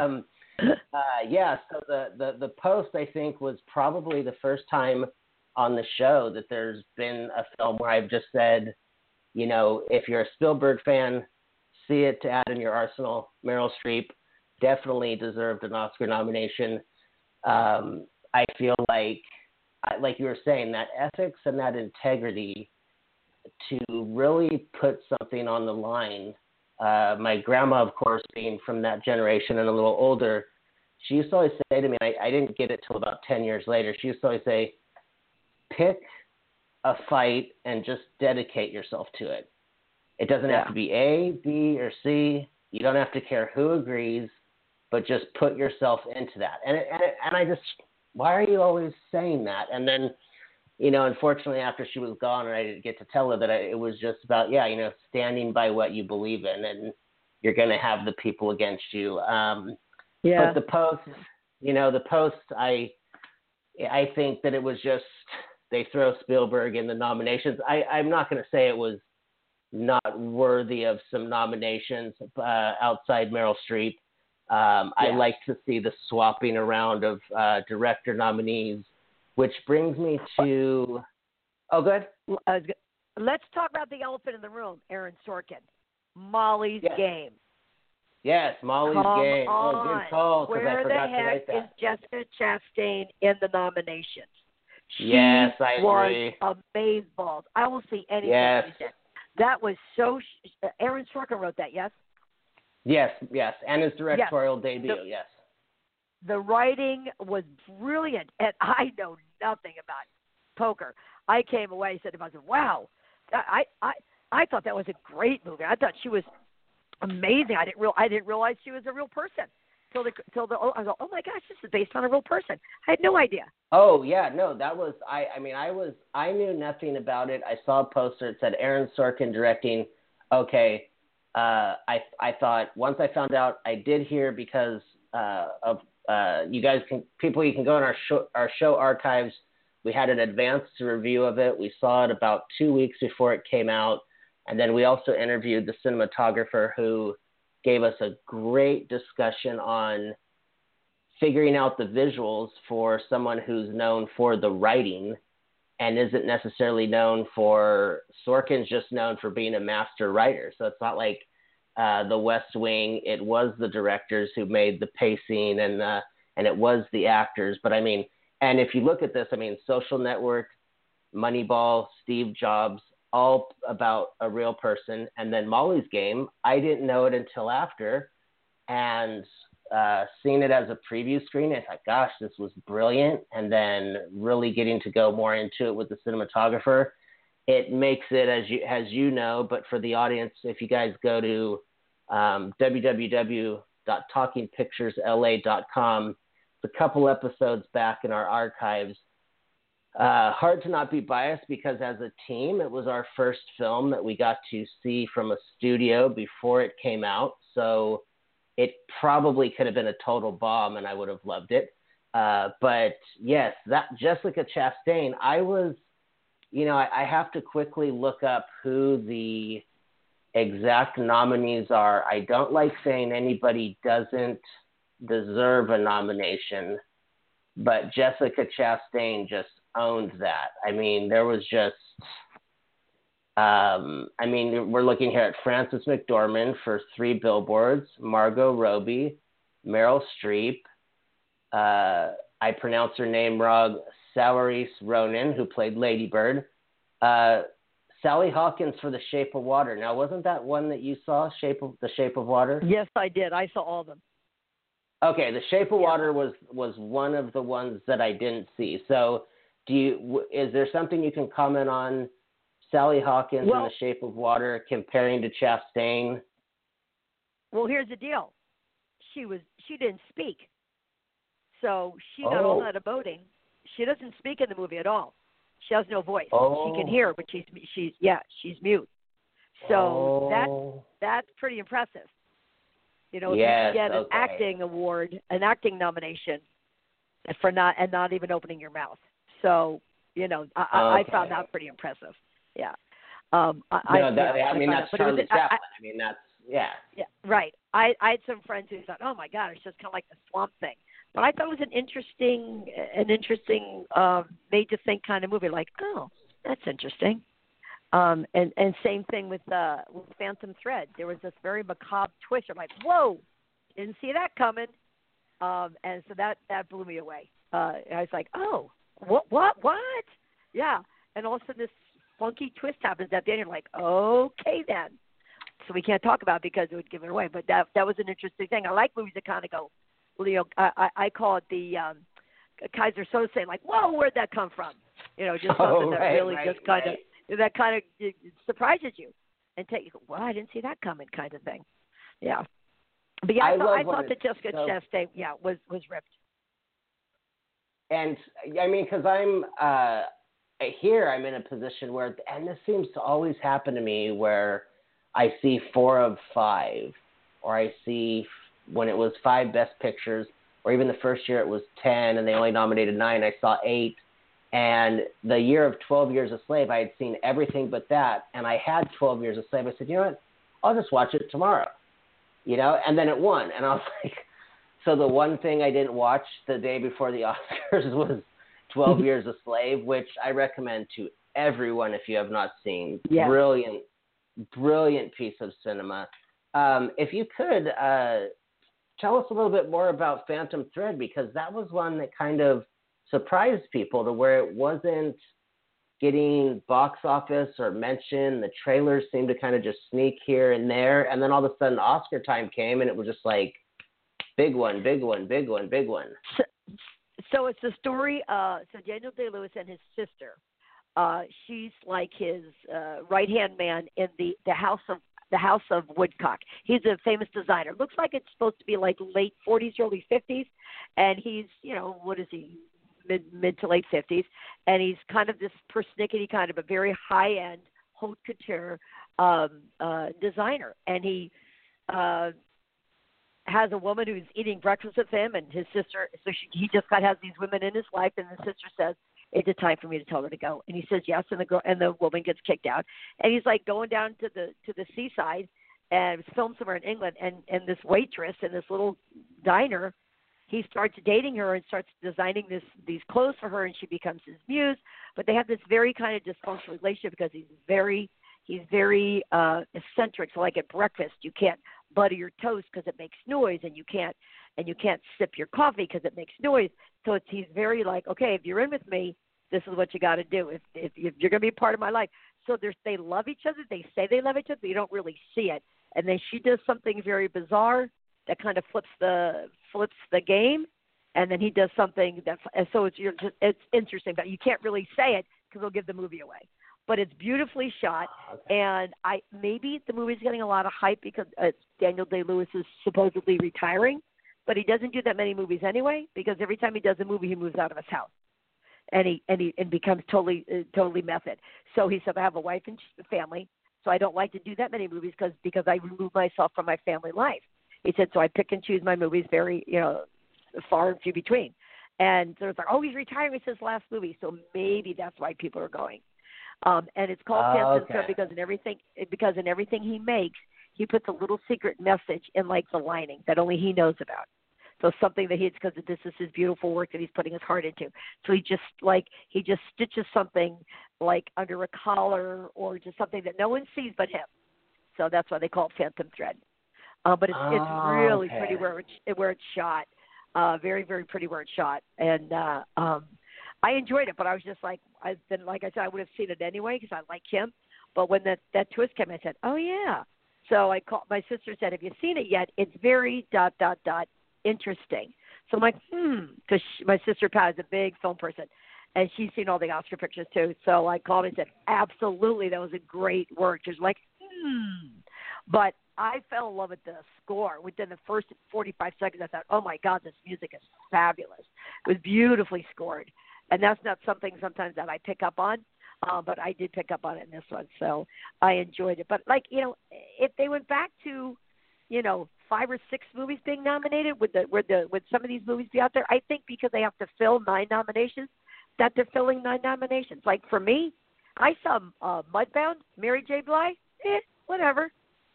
the Post, I think, was probably the first time on the show that there's been a film where I've just said, if you're a Spielberg fan, see it to add in your arsenal. Meryl Streep definitely deserved an Oscar nomination. I feel like you were saying, that ethics and that integrity to really put something on the line. My grandma, of course, being from that generation and a little older, she used to always say to me, I didn't get it till about 10 years later, she used to always say, pick a fight and just dedicate yourself to it. It doesn't have to be A, B, or C. You don't have to care who agrees, but just put yourself into that. And I just, why are you always saying that? And then, unfortunately, after she was gone, and I didn't get to tell her that it was just about, standing by what you believe in, and you're going to have the people against you. But the Post, I think that it was just, they throw Spielberg in the nominations. I'm not going to say it was not worthy of some nominations outside Meryl Streep. I like to see the swapping around of director nominees, which brings me to – oh, good. Let's talk about the elephant in the room, Aaron Sorkin. Molly's Game. Yes, Molly's Game. On. Oh, good call. Where the heck is Jessica Chastain in the nominations? Yes, I agree. Was amazeballs. I will see anything she did. That was so – Aaron Sorkin wrote that, yes? Yes, and his directorial debut, yes. The writing was brilliant, and I know nothing about poker. I came away and said to myself, wow, I thought that was a great movie. I thought she was amazing. I didn't realize she was a real person I go, oh my gosh, this is based on a real person. I had no idea. Oh yeah, no, that was I knew nothing about it. I saw a poster. It said Aaron Sorkin directing. Okay, I thought once I found out, I did hear because of you guys can you can go in our show archives. We had an advanced review of it. We saw it about 2 weeks before it came out, and then we also interviewed the cinematographer who gave us a great discussion on figuring out the visuals for someone who's known for the writing and isn't necessarily known for Sorkin's just known for being a master writer. So it's not like The West Wing. It was the directors who made the pacing and it was the actors. But I mean, and if you look at this, I mean, Social Network, Moneyball, Steve Jobs, all about a real person. And then Molly's Game, I didn't know it until after, and seeing it as a preview screen, I thought, gosh, this was brilliant. And then really getting to go more into it with the cinematographer, it makes it, as you know, but for the audience, if you guys go to www.talkingpicturesla.com, a couple episodes back in our archives. Hard to not be biased because as a team, it was our first film that we got to see from a studio before it came out. So it probably could have been a total bomb and I would have loved it. But yes, that Jessica Chastain, I have to quickly look up who the exact nominees are. I don't like saying anybody doesn't deserve a nomination, but Jessica Chastain just owned that. I mean, there was just, we're looking here at Frances McDormand for 3 Billboards, Margot Robbie, Meryl Streep, I pronounce her name wrong, Saoirse Ronan, who played Lady Bird, Sally Hawkins for The Shape of Water. Now, wasn't that one that you saw, The Shape of Water? Yes, I did. I saw all of them. Okay, The Shape of Water was one of the ones that I didn't see. So, is there something you can comment on Sally Hawkins and The Shape of Water comparing to Chastain? Well, here's the deal. She didn't speak, so she got all that emoting. She doesn't speak in the movie at all. She has no voice. She can hear, but she's mute. So that's pretty impressive. You know, yes, you get an acting award, an acting nomination for not even opening your mouth. So, you know, I found that pretty impressive. Yeah. That's Charlie Chaplin. Yeah, right. I had some friends who thought, oh my God, it's just kind of like the Swamp Thing. But I thought it was an interesting, made to think kind of movie. Like, oh, that's interesting. And same thing with Phantom Thread. There was this very macabre twist. I'm like, whoa, didn't see that coming. And so that blew me away. I was like, oh, what? Yeah. And all of a sudden this funky twist happens at the end. You're like, okay then. So we can't talk about it because it would give it away. But that was an interesting thing. I like movies that kind of go, you know, I call it the Kaiser Sose, like, whoa, where'd that come from? You know, just something that really just kind of, that kind of surprises you and take you, well, I didn't see that coming kind of thing. Yeah. But yeah, I thought that Jessica Chastain, was ripped. And I mean, because I'm in a position where, and this seems to always happen to me, where I see 4 of 5, or I see when it was 5 Best Pictures, or even the first year it was 10 and they only nominated 9, I saw 8. And the year of 12 Years a Slave, I had seen everything but that, and I had 12 Years a Slave. I said, you know what, I'll just watch it tomorrow, you know, and then it won. And I was like, so the one thing I didn't watch the day before the Oscars was 12 Years a Slave, which I recommend to everyone if you have not seen. Yeah. Brilliant piece of cinema. If you could tell us a little bit more about Phantom Thread, because that was one that kind of surprised people to where it wasn't getting box office or mention. The trailers seemed to kind of just sneak here and there. And then all of a sudden Oscar time came and it was just like, big one. So it's the story. So Daniel Day-Lewis and his sister. She's like his right-hand man in the House of Woodcock. He's a famous designer. Looks like it's supposed to be like late 40s, early 50s, and he's, you know, what is he, mid to late 50s, and he's kind of this persnickety kind of a very high-end haute couture designer, and he has a woman who's eating breakfast with him, and his sister. So he just has these women in his life, and the sister says, "It's a time for me to tell her to go." And he says yes, and the woman gets kicked out, and he's like going down to the seaside, and it was filmed somewhere in England, and this waitress in this little diner, he starts dating her and starts designing these clothes for her, and she becomes his muse. But they have this very kind of dysfunctional relationship because he's very eccentric. So like at breakfast, you can't butter your toast because it makes noise, and you can't sip your coffee because it makes noise. So he's very like, okay, if you're in with me, this is what you got to do. If you're going to be a part of my life. So they love each other. They say they love each other, but you don't really see it. And then she does something very bizarre that kind of flips the game, and then he does something and so it's interesting, but you can't really say it because they'll give the movie away. But it's beautifully shot, and maybe the movie's getting a lot of hype because Daniel Day-Lewis is supposedly retiring, but he doesn't do that many movies anyway because every time he does a movie, he moves out of his house, and he becomes totally method. So he said, I have a wife and family, so I don't like to do that many movies because I remove myself from my family life. He said, so I pick and choose my movies very, far and few between. And so it's like, oh, he's retiring with his last movie, so maybe that's why people are going. And it's called Phantom Thread because in everything he makes, he puts a little secret message in like the lining that only he knows about. So something that because this is his beautiful work that he's putting his heart into. So he just stitches something like under a collar or just something that no one sees but him. So that's why they call it Phantom Thread. But it's really pretty where it's shot. Very, very pretty where it's shot. And I enjoyed it, but I was just like, I said, I would have seen it anyway because I like him. But when that twist came, I said, oh, yeah. So I called, my sister said, have you seen it yet? It's very ... interesting. So I'm like, because my sister Pat is a big film person, and she's seen all the Oscar pictures too. So I called and said, absolutely, that was a great work. She's like, But I fell in love with the score. Within the first 45 seconds, I thought, oh, my God, this music is fabulous. It was beautifully scored. And that's not something sometimes that I pick up on, but I did pick up on it in this one. So I enjoyed it. But, if they went back to, 5 or 6 movies being nominated, would some of these movies be out there? I think because they have to fill 9 nominations, that they're filling 9 nominations. Like, for me, I saw Mudbound, Mary J. Blige, whatever.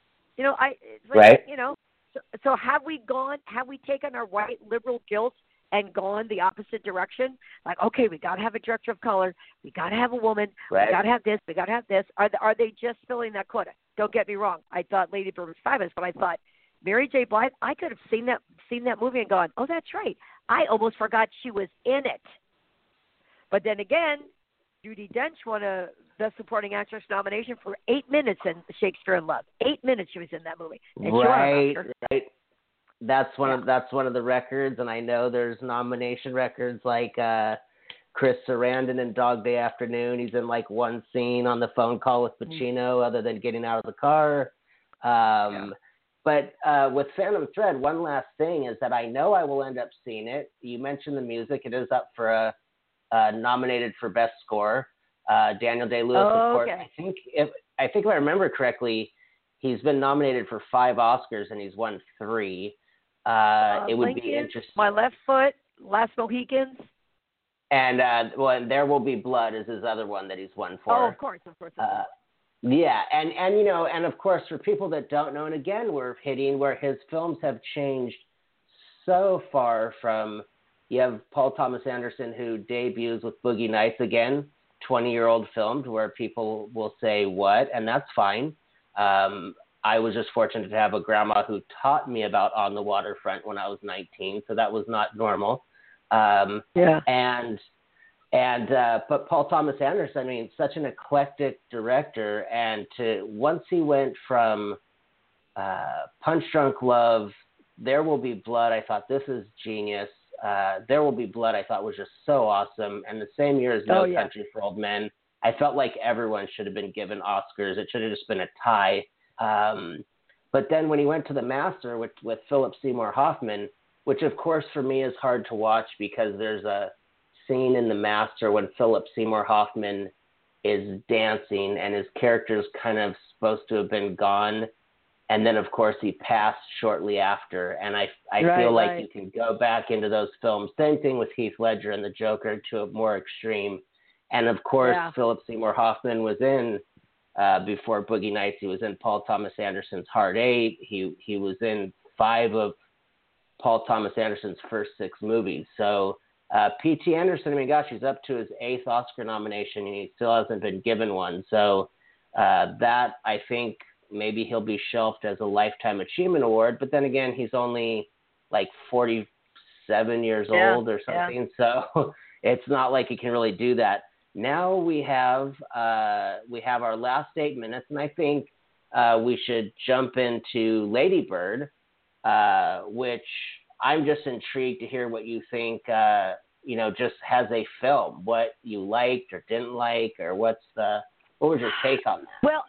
Right. So have we taken our white liberal guilt and gone the opposite direction? Like, okay, we got to have a director of color. We got to have a woman. Right. We got to have this. We got to have this. Are they just filling that quota? Don't get me wrong. I thought Lady Bird was fabulous, but I thought Mary J. Blige, I could have seen that movie and gone, oh, that's right. I almost forgot she was in it. But then again, Judi Dench won a Best Supporting Actress nomination for 8 minutes in Shakespeare in Love. 8 minutes she was in that movie. And right. That's one of the records, and I know there's nomination records like Chris Sarandon in Dog Day Afternoon. He's in like one scene on the phone call with Pacino, other than getting out of the car. But with Phantom Thread, one last thing is that I know I will end up seeing it. You mentioned the music; it is up for nominated for Best Score. Daniel Day-Lewis, of course. Okay. I think if I remember correctly, he's been nominated for 5 Oscars and he's won 3. It would be interesting. My Left Foot, Last Mohicans. And There Will Be Blood is his other one that he's won for. Oh, of course. Yeah, and of course, for people that don't know, and again, we're hitting where his films have changed so far from. You have Paul Thomas Anderson, who debuts with Boogie Nights again, 20-year-old film, where people will say, what? And that's fine. I was just fortunate to have a grandma who taught me about On the Waterfront when I was 19, so that was not normal. But Paul Thomas Anderson, I mean, such an eclectic director, and once he went from Punch Drunk Love, There Will Be Blood, I thought, this is genius. There Will Be Blood, I thought, was just so awesome. And the same year as No Country for Old Men, I felt like everyone should have been given Oscars. It should have just been a tie. But then when he went to The Master with Philip Seymour Hoffman, which of course for me is hard to watch because there's a scene in The Master when Philip Seymour Hoffman is dancing and his character's kind of supposed to have been gone. and then of course he passed shortly after. And I Right, feel like right. you can go back into those films. Same thing with Heath Ledger and the Joker to a more extreme. And of course, Yeah. Philip Seymour Hoffman was in before Boogie Nights. He was in Paul Thomas Anderson's Hard Eight. He was in 5 of Paul Thomas Anderson's first 6 movies. So P.T. Anderson, I mean, gosh, he's up to his 8th Oscar nomination, and he still hasn't been given one. So that, I think, maybe he'll be shelved as a Lifetime Achievement Award. But then again, he's only like 47 years old or something. Yeah. So it's not like he can really do that. Now we have our last 8 minutes, and I think we should jump into Lady Bird, which I'm just intrigued to hear what you think, just as a film, what you liked or didn't like, or what was your take on that? Well,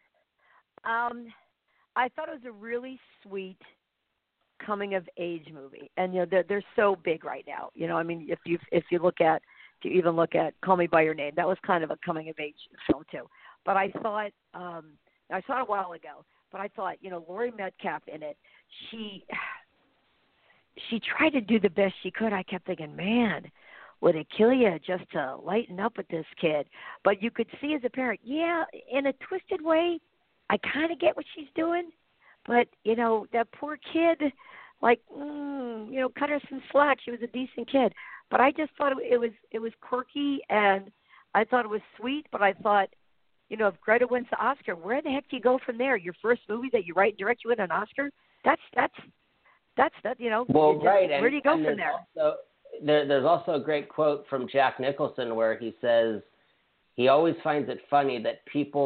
I thought it was a really sweet coming of age movie, and they're so big right now. I mean, if you even look at Call Me by Your Name, that was kind of a coming of age film too. But I thought I saw it a while ago, but I thought Laurie Metcalf in it, she tried to do the best she could. I kept thinking, man, would it kill you just to lighten up with this kid? But you could see as a parent, yeah, in a twisted way, I kind of get what she's doing. But, that poor kid, cut her some slack. She was a decent kid. But I just thought it was quirky, and I thought it was sweet. But I thought, if Greta wins the Oscar, where the heck do you go from there? Your first movie that you write and direct, you win an Oscar? That's Well, right. Where do you go from there? There's also a great quote from Jack Nicholson where he says he always finds it funny that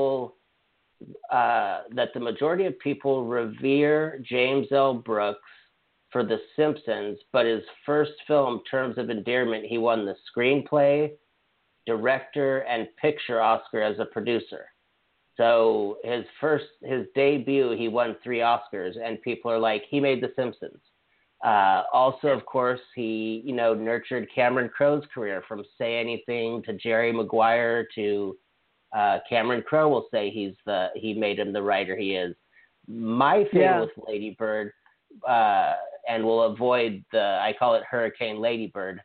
that the majority of people revere James L. Brooks for The Simpsons, but his first film, Terms of Endearment, he won the screenplay, director, and picture Oscar as a producer. So his debut, he won 3 Oscars, and people are like, he made The Simpsons. Also, of course, he nurtured Cameron Crowe's career from Say Anything to Jerry Maguire to Cameron Crowe will say he made him the writer he is. My thing with Lady Bird, and we'll avoid I call it Hurricane Lady Bird,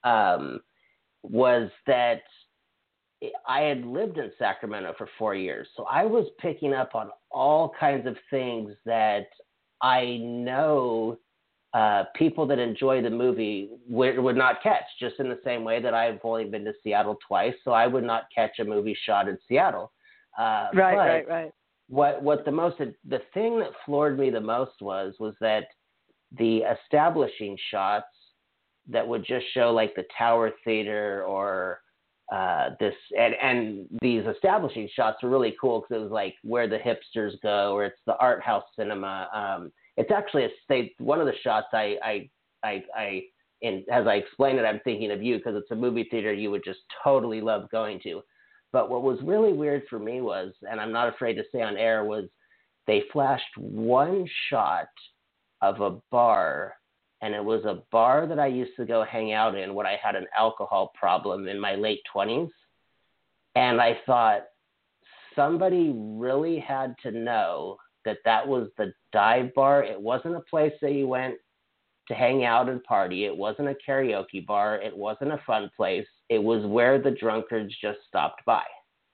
was that I had lived in Sacramento for 4 years. So I was picking up on all kinds of things that I know people that enjoy the movie would not catch, just in the same way that I've only been to Seattle twice, so I would not catch a movie shot in Seattle. Right. What the thing that floored me the most was that the establishing shots that would just show like the Tower Theater or this, and these establishing shots were really cool because it was like where the hipsters go, or it's the art house cinema. It's actually one of the shots as I explain it, I'm thinking of you because it's a movie theater you would just totally love going to. But what was really weird for me was, and I'm not afraid to say on air, was they flashed one shot of a bar, and it was a bar that I used to go hang out in when I had an alcohol problem in my late 20s. And I thought somebody really had to know that was the dive bar. It wasn't a place that you went to hang out and party. It wasn't a karaoke bar. It wasn't a fun place. It was where the drunkards just stopped by.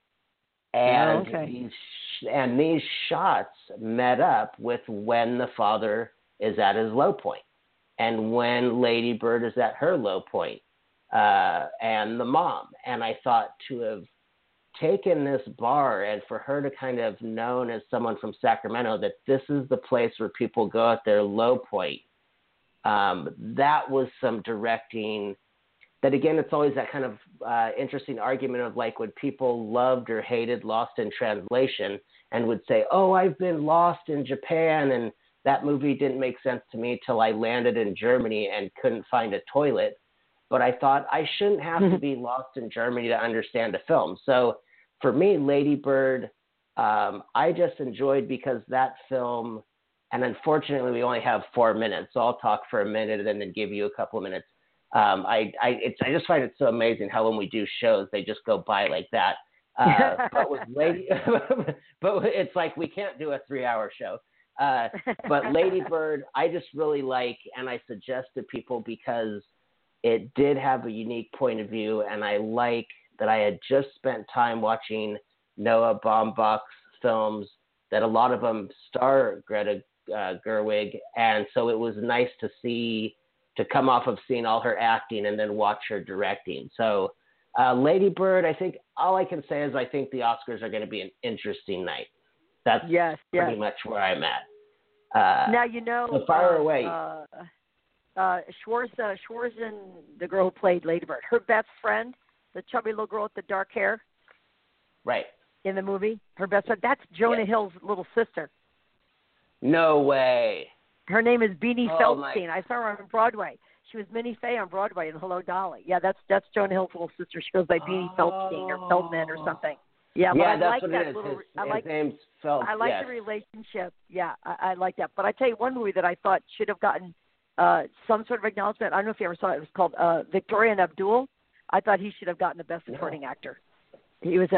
And these shots met up with when the father is at his low point and when Lady Bird is at her low point, and the mom. And I thought to have taken this bar and for her to kind of known as someone from Sacramento that this is the place where people go at their low point. That was some directing that, again, it's always that kind of interesting argument of like when people loved or hated Lost in Translation and would say, oh, I've been lost in Japan and that movie didn't make sense to me till I landed in Germany and couldn't find a toilet. But I thought I shouldn't have to be lost in Germany to understand a film. So for me, Lady Bird, I just enjoyed because that film, and unfortunately we only have 4 minutes, so I'll talk for a minute and then give you a couple of minutes. I just find it so amazing how when we do shows, they just go by like that. But with Lady, but it's like we can't do a 3-hour show. But Lady Bird, I just really like, and I suggest to people because it did have a unique point of view, and I like that I had just spent time watching Noah Baumbach's films, that a lot of them star Greta Gerwig, and so it was nice to come off of seeing all her acting and then watch her directing. So Lady Bird, I think all I can say is I think the Oscars are going to be an interesting night. That's pretty much where I'm at. Now, so fire away. Schwarzen, the girl who played Lady Bird, her best friend, the chubby little girl with the dark hair. Right. In the movie, her best friend, that's Jonah Hill's little sister. No way. Her name is Beanie Feldstein. I saw her on Broadway. She was Minnie Fay on Broadway in Hello, Dolly. Yeah, that's Jonah Hill's little sister. She goes by Beanie Feldstein or Feldman or something. Yeah, but I that's like what that it is. little. His name's Feld. I like the relationship. Yeah, I like that. But I tell you, one movie that I thought should have gotten some sort of acknowledgement. I don't know if you ever saw it. It was called Victoria and Abdul. I thought he should have gotten the best supporting actor. It's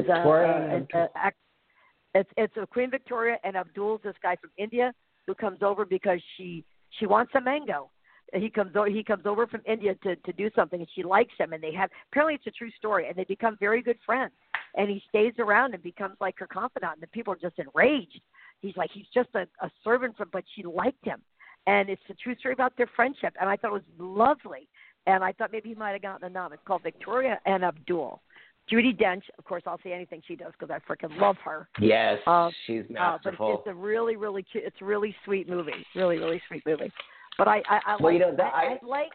Queen Victoria, and Abdul's this guy from India who comes over because she wants a mango. He comes over from India to do something, and she likes him, and they have, apparently it's a true story, and they become very good friends. And he stays around and becomes like her confidant, and the people are just enraged. He's just a servant, but she liked him. And it's a true story about their friendship, and I thought it was lovely. And I thought maybe he might have gotten a nom. It's called Victoria and Abdul. Judi Dench, of course, I'll say anything she does because I freaking love her. Yes, she's masterful. But it's a really, really cute, it's a really sweet movie. Really, really sweet movie. But I like.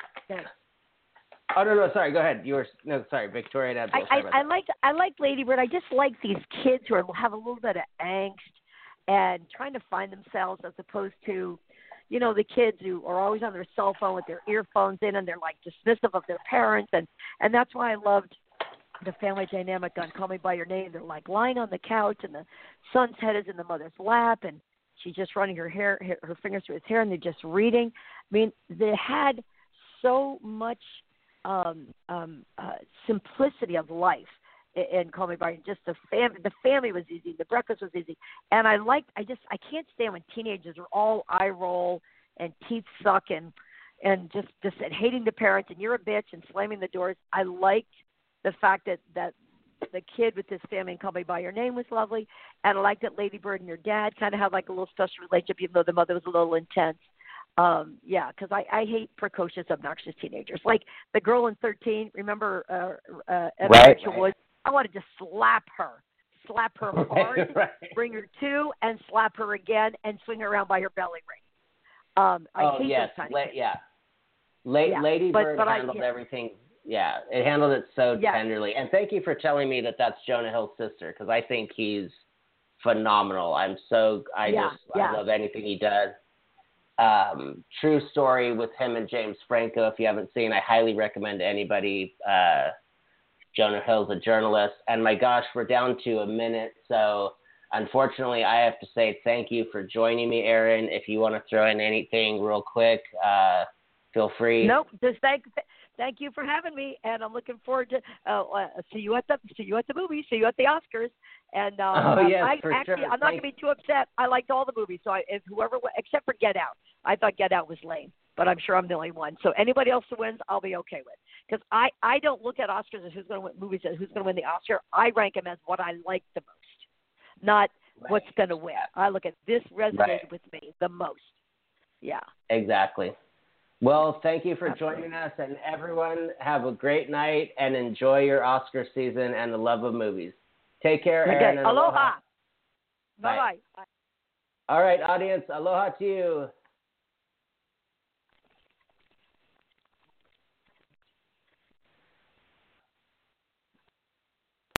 Oh no, sorry. Go ahead. Victoria and Abdul. I like Lady Bird. I just like these kids who have a little bit of angst and trying to find themselves, as opposed to, the kids who are always on their cell phone with their earphones in, and they're like dismissive of their parents, and that's why I loved the family dynamic on Call Me by Your Name. They're like lying on the couch, and the son's head is in the mother's lap, and she's just running her fingers through his hair, and they're just reading. I mean, they had so much simplicity of life in Call Me by Your Name. Just the family was easy, the breakfast was easy, and I can't stand when teenagers are all eye roll and teeth suck and just hating the parents, and you're a bitch, and slamming the doors. I liked the fact that the kid with his family in Call Me by Your Name was lovely, and I liked that Lady Bird and her dad kind of had like a little special relationship, even though the mother was a little intense. Because I hate precocious, obnoxious teenagers. Like the girl in 13, remember Rachel Wood? I wanted to slap her hard, right. Bring her to, and slap her again, and swing her around by her belly ring. I hate those kind of things. Lady Bird handled everything. Yeah, it handled it so tenderly. And thank you for telling me that that's Jonah Hill's sister, because I think he's phenomenal. I love anything he does. True story with him and James Franco. If you haven't seen, I highly recommend to anybody. Jonah Hill's a journalist. And my gosh, we're down to a minute. So unfortunately, I have to say thank you for joining me, Erin. If you want to throw in anything real quick, feel free. Nope, just thank you for having me, and I'm looking forward to see you at the movies, see you at the Oscars. And sure. I'm not going to be too upset. I liked all the movies, so except for Get Out. I thought Get Out was lame, but I'm sure I'm the only one. So anybody else who wins, I'll be okay with. Because I don't look at Oscars as who's going to win movies, as who's going to win the Oscar. I rank them as what I like the most, not what's going to win. I look at this resonated with me the most. Yeah. Exactly. Well, thank you for joining us, and everyone have a great night and enjoy your Oscar season and the love of movies. Take care, Erin. Aloha. Bye-bye. All right, audience, aloha to you.